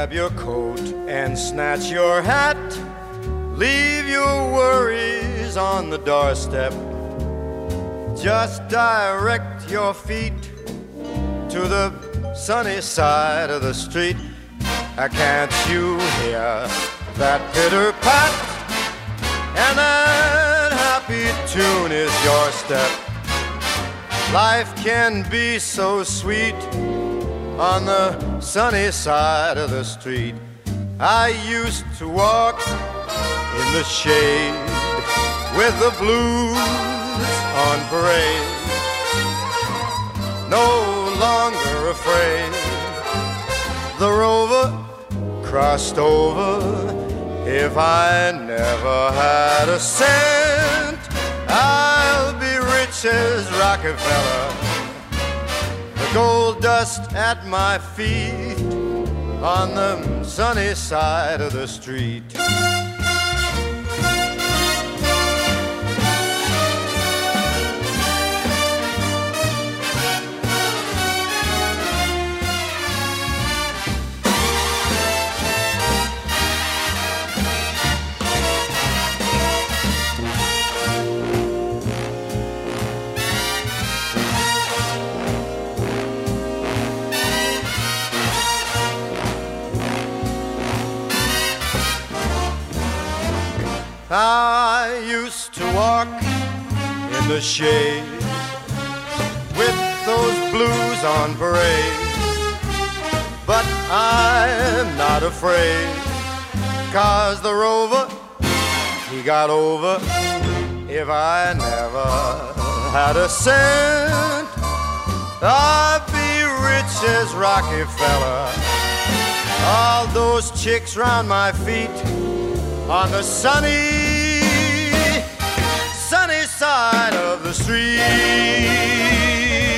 grab your coat and snatch your hat. Leave your worries on the doorstep. Just direct your feet to the sunny side of the street. Can't you hear that pitter-pat? And that happy tune is your step. Life can be so sweet on the sunny side of the street. I used to walk in the shade with the blues on parade, no longer afraid. The rover crossed over. If I never had a cent, I'll be rich as Rockefeller. The gold dust at my feet on the sunny side of the street. I used to walk in the shade with those blues on parade, but I'm not afraid, 'cause the rover, he got over. If I never had a cent, I'd be rich as Rockefeller. All those chicks round my feet on the sunny side of the street.